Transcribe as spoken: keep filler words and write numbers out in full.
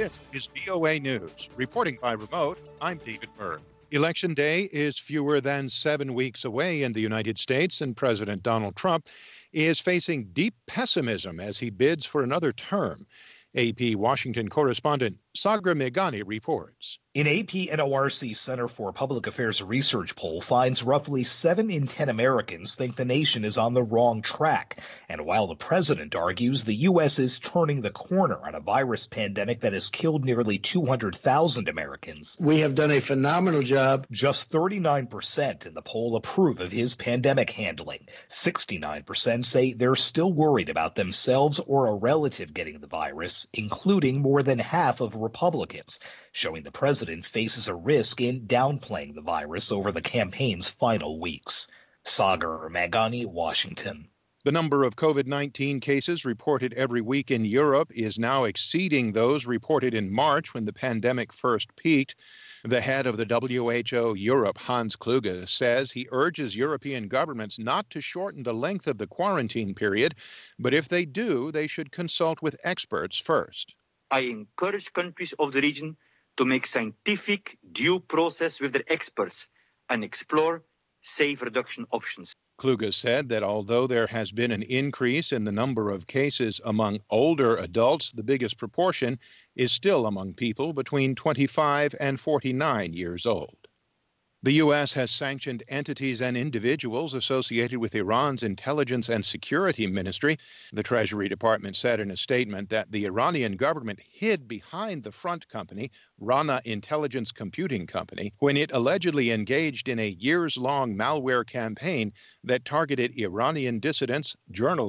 This is V O A News. Reporting by remote, I'm David Murray. Election Day is fewer than seven weeks away in the United States, and President Donald Trump is facing deep pessimism as he bids for another term. A P Washington correspondent Sagar Meghani reports. An A P N O R C Center for Public Affairs research poll finds roughly seven in ten Americans think the nation is on the wrong track. And while the president argues the U S is turning the corner on a virus pandemic that has killed nearly two hundred thousand Americans, we have done a phenomenal job. Just thirty-nine percent in the poll approve of his pandemic handling. sixty-nine percent say they're still worried about themselves or a relative getting the virus, including more than half of Republicans, showing the president faces a risk in downplaying the virus over the campaign's final weeks. Sagar Meghani, Washington. The number of COVID nineteen cases reported every week in Europe is now exceeding those reported in March when the pandemic first peaked. The head of the W H O Europe, Hans Kluge, says he urges European governments not to shorten the length of the quarantine period, but if they do, they should consult with experts first. I encourage countries of the region to make scientific due process with their experts and explore safe reduction options. Kluge said that although there has been an increase in the number of cases among older adults, the biggest proportion is still among people between twenty-five and forty-nine years old. The U S has sanctioned entities and individuals associated with Iran's intelligence and security ministry. The Treasury Department said in a statement that the Iranian government hid behind the front company, Rana Intelligence Computing Company, when it allegedly engaged in a years-long malware campaign that targeted Iranian dissidents, journalists,